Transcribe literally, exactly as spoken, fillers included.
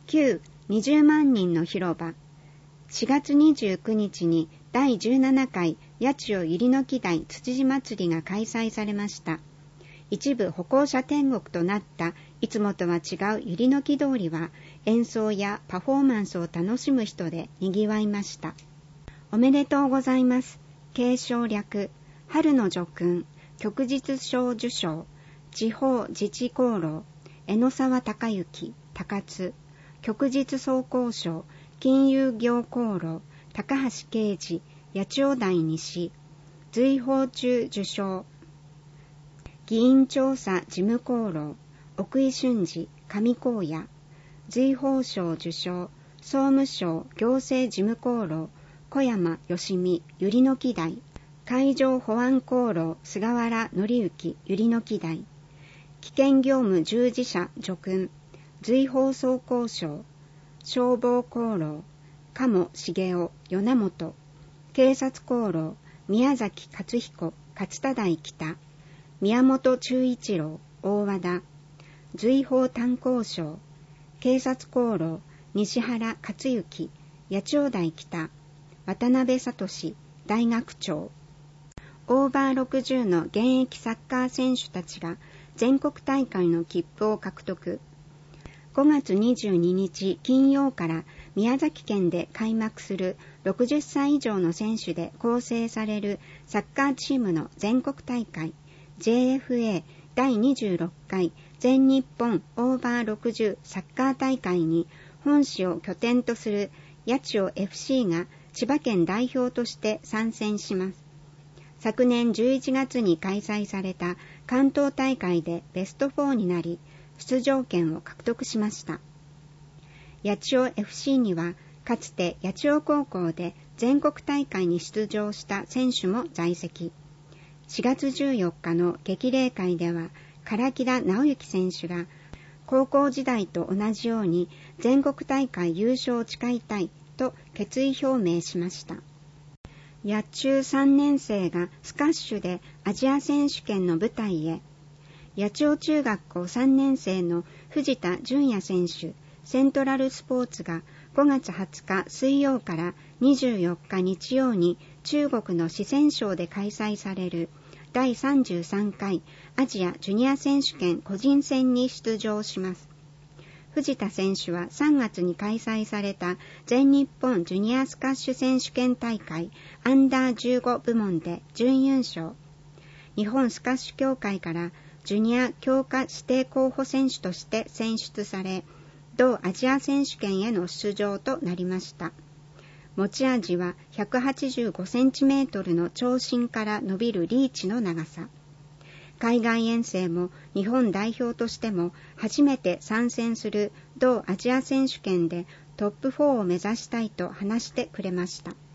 旧にじゅうまん人の広場。しがつにじゅうくにちにだいじゅうななかい八千代ゆりのき台つつじ祭りが開催されました。一部歩行者天国となったいつもとは違うゆりのき通りは演奏やパフォーマンスを楽しむ人で賑わいました。おめでとうございます。継承略、春の叙勲、旭日賞受賞、地方自治功労、江ノ沢隆之、高津、旭日総工賞、金融業功労、高橋啓二、八千代台西、随宝中受賞、議員調査事務功労、奥井俊二、上高野、随宝賞受賞、総務省行政事務功労、小山義美、ゆりのき台、海上保安功労、菅原紀之、ゆりのき台、危険業務従事者叙勲、随宝装甲賞、消防功労、鴨茂雄、米本、警察功労、宮崎勝彦、勝田台北、宮本忠一郎、大和田、随宝炭鉱賞、警察功労、西原克行、八千代台北、渡辺聡、大学長。オーバーろくじゅうの現役サッカー選手たちが全国大会の切符を獲得。ごがつにじゅうににち金曜から宮崎県で開幕するろくじゅっさい以上の選手で構成されるサッカーチームの全国大会 ジェイエフエー だいにじゅうろっかい全日本オーバーろくじゅうサッカー大会に本市を拠点とする八千代 エフシー が千葉県代表として参戦します。昨年じゅういちがつに開催された関東大会でベストよんになり、出場権を獲得しました。八千代 エフシー には、かつて八千代高校で全国大会に出場した選手も在籍。しがつじゅうよっかの激励会では、唐木田直之選手が、高校時代と同じように全国大会優勝を誓いたいと決意表明しました。野中さんねんせいがスカッシュでアジア選手権の舞台へ。八千代中学校さんねんせいの藤田純也選手、セントラルスポーツがごがつはつか水曜からにじゅうよっか日曜に中国の四川省で開催されるだいさんじゅうさんかいアジアジュニア選手権個人戦に出場します。藤田選手はさんがつに開催された全日本ジュニアスカッシュ選手権大会アンダーじゅうご部門で準優勝。日本スカッシュ協会からジュニア強化指定候補選手として選出され、同アジア選手権への出場となりました。持ち味はひゃくはちじゅうごセンチメートルの長身から伸びるリーチの長さ。海外遠征も日本代表としても初めて参戦する同アジア選手権でトップよんを目指したいと話してくれました。